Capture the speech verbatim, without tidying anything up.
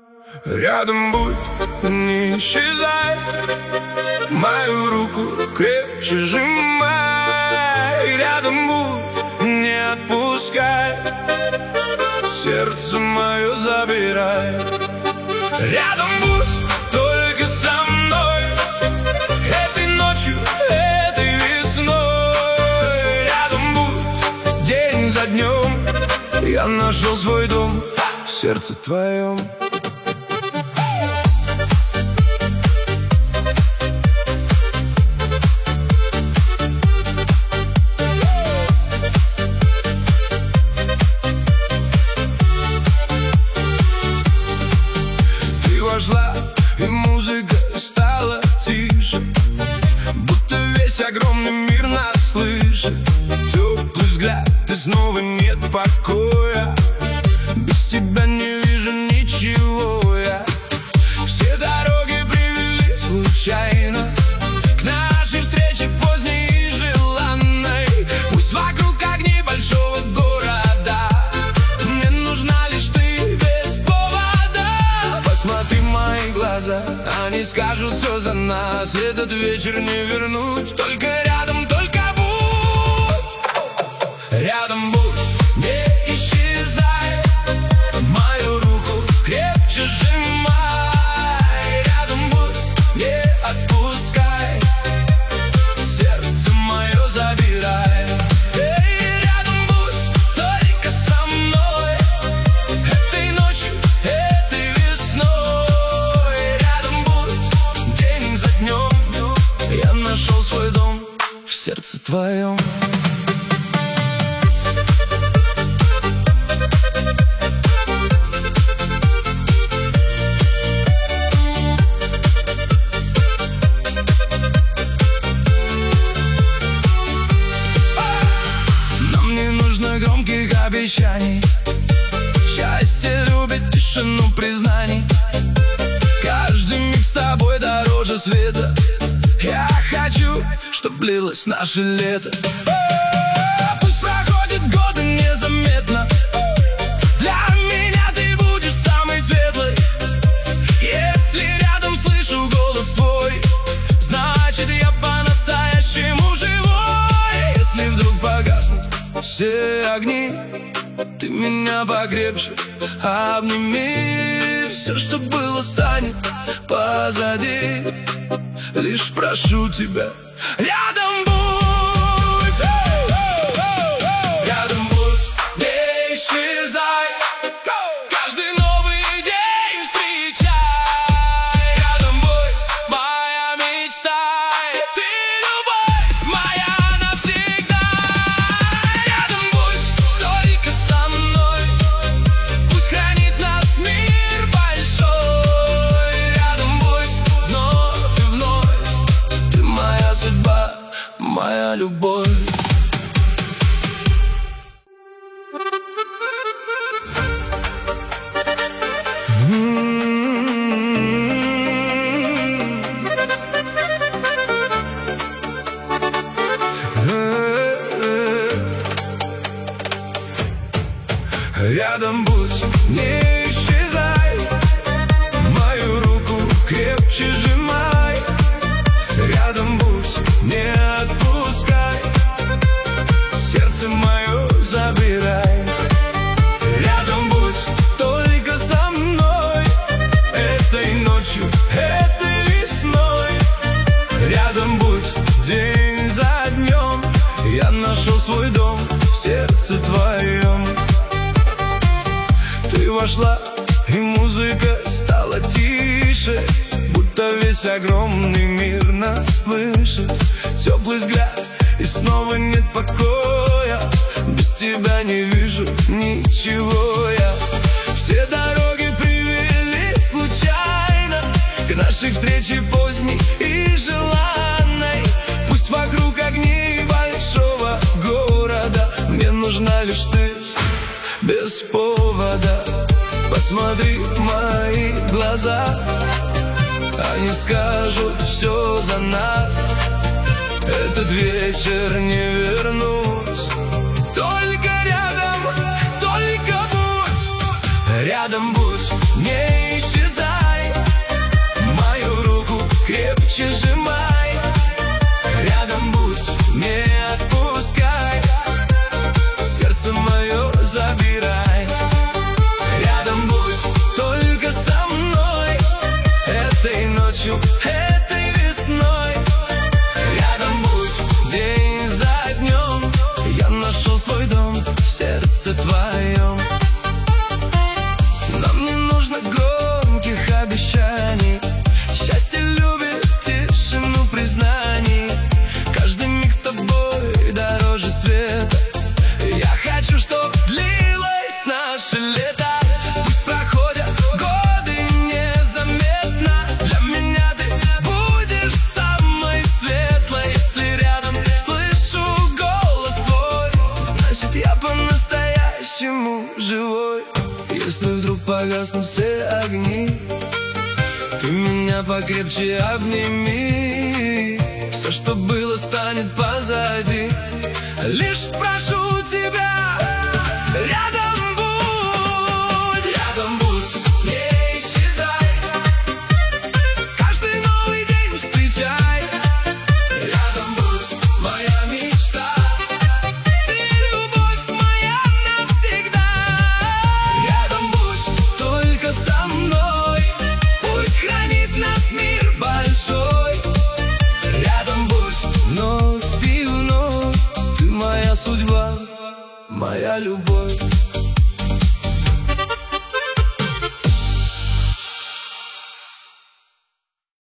Рядом будь, не исчезай, мою руку крепче сжимай. Рядом будь, не отпускай, сердце мое забирай. Рядом будь только со мной, этой ночью, этой весной. Рядом будь день за днем, я нашел свой дом в сердце твоем. И музыка стала тише, будто весь огромный мир нас слышит. Теплый взгляд, и снова нет покоя, без тебя не вижу ничего я. Все дороги привели случайно к нашей встрече поздней и желанной. Пусть вокруг огни большого города, мне нужна лишь ты без повода. Посмотри мои глаза, они скажут все за нас. Этот вечер не вернуть, только рядом, только будь. Рядом будь, не исчезай, мою руку крепче сжимай. Рядом будь, не отпускай, сердце мое забирай. Эй, рядом будь только со мной, этой ночью, этой весной. Рядом будь день за днем, я нашел свой дом в сердце твоем. Нам не нужно громких обещаний, счастье любит тишину признаний. Каждый миг с тобой дороже света, я хочу, чтоб длилось наше лето. Пусть проходят годы незаметно, для меня ты будешь самой светлой. Если рядом слышу голос твой, значит я по-настоящему живой. Если вдруг погаснут все огни, ты меня покрепче обними. Все, что было, станет позади. Лишь прошу тебя, рядом будь, рядом будь, не исчезай, каждый новый день встречай. Рядом будь, моя мечта, ты любовь моя навсегда. Рядом будь только со мной, пусть хранит нас мир большой. Рядом будь вновь и вновь, ты моя судьба, моя любовь. Рядом будь, не исчезай, мою руку крепче сжимай. Рядом будь, не отпускай, сердце мое забирай. Рядом будь только со мной, этой ночью, этой весной. Рядом будь день за днем, я нашел свой дом в сердце твоем. Ты вошла, и музыка стала тише, будто весь огромный мир нас слышит. Теплый взгляд, и снова нет покоя, без тебя не вижу ничего я. Все дороги привели случайно к нашей встрече поздней и желанной. Пусть вокруг огни большого города, мне нужна лишь ты без повода. Посмотри в мои глаза, они скажут все за нас. Этот вечер не вернуть, только рядом, только будь. Рядом будь, не исчезай. крепче сжимай, рядом будь, не отпускай, сердце мое забирай. Рядом будь только со мной, этой ночью, этой весной. Рядом будь день за днем, я нашел свой дом в сердце твоем. Нам не нужно громких обещаний, счастье любит тишину признаний. Каждый миг с тобой дороже света. Я хочу, чтоб длилось наше лето. Пусть проходят годы незаметно, для меня ты будешь самой светлой. Если рядом слышу голос твой, значит я по-настоящему живой. Если вдруг погаснут все огни, ты меня покрепче обними. Все, что было, станет позади. Лишь прошу тебя, рядом будь, рядом будь, не исчезай. Каждый новый день встречай. Рядом будь, моя мечта. Ты любовь моя навсегда. Рядом будь только со мной, пусть хранит нас мир большой. Рядом будь вновь и вновь, ты моя судьба, моя любовь.